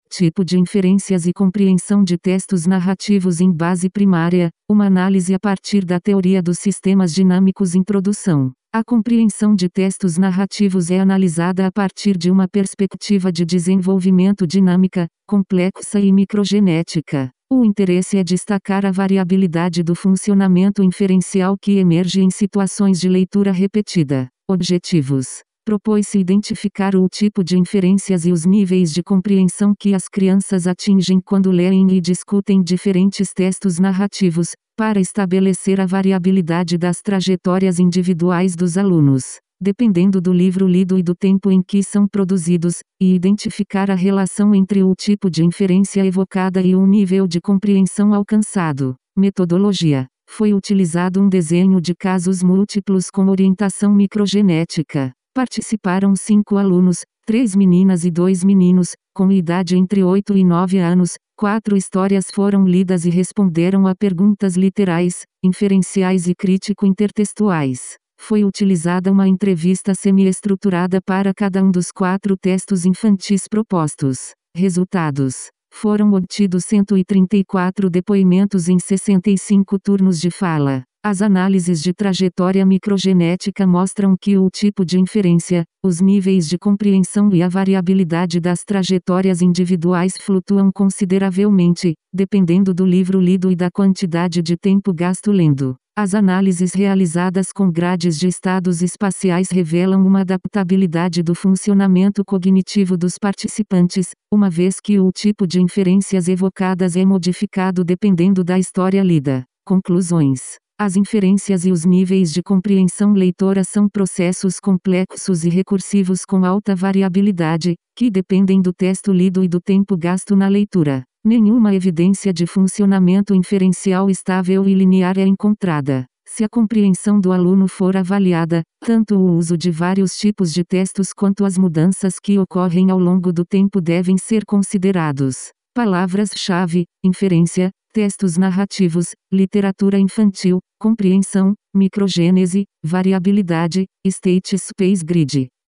Tipo de inferências e compreensão de textos narrativos em base primária, uma análise a partir da teoria dos sistemas dinâmicos. Introdução. A compreensão de textos narrativos é analisada a partir de uma perspectiva de desenvolvimento dinâmica, complexa e microgenética. O interesse é destacar a variabilidade do funcionamento inferencial que emerge em situações de leitura repetida. Objetivos. Propôs-se identificar o tipo de inferências e os níveis de compreensão que as crianças atingem quando leem e discutem diferentes textos narrativos, para estabelecer a variabilidade das trajetórias individuais dos alunos, dependendo do livro lido e do tempo em que são produzidos, e identificar a relação entre o tipo de inferência evocada e o nível de compreensão alcançado. Metodologia. Foi utilizado um desenho de casos múltiplos com orientação microgenética. Participaram 5 alunos, 3 meninas e 2 meninos, com idade entre 8 e 9 anos. 4 histórias foram lidas e responderam a perguntas literais, inferenciais e crítico-intertextuais. Foi utilizada uma entrevista semi-estruturada para cada um dos 4 textos infantis propostos. Resultados. Foram obtidos 134 depoimentos em 65 turnos de fala. As análises de trajetória microgenética mostram que o tipo de inferência, os níveis de compreensão e a variabilidade das trajetórias individuais flutuam consideravelmente, dependendo do livro lido e da quantidade de tempo gasto lendo. As análises realizadas com grades de estados espaciais revelam uma adaptabilidade do funcionamento cognitivo dos participantes, uma vez que o tipo de inferências evocadas é modificado dependendo da história lida. Conclusões. As inferências e os níveis de compreensão leitora são processos complexos e recursivos com alta variabilidade, que dependem do texto lido e do tempo gasto na leitura. Nenhuma evidência de funcionamento inferencial estável e linear é encontrada. Se a compreensão do aluno for avaliada, tanto o uso de vários tipos de textos quanto as mudanças que ocorrem ao longo do tempo devem ser considerados. Palavras-chave: inferência, textos narrativos, literatura infantil, compreensão, microgênese, variabilidade, state space grid.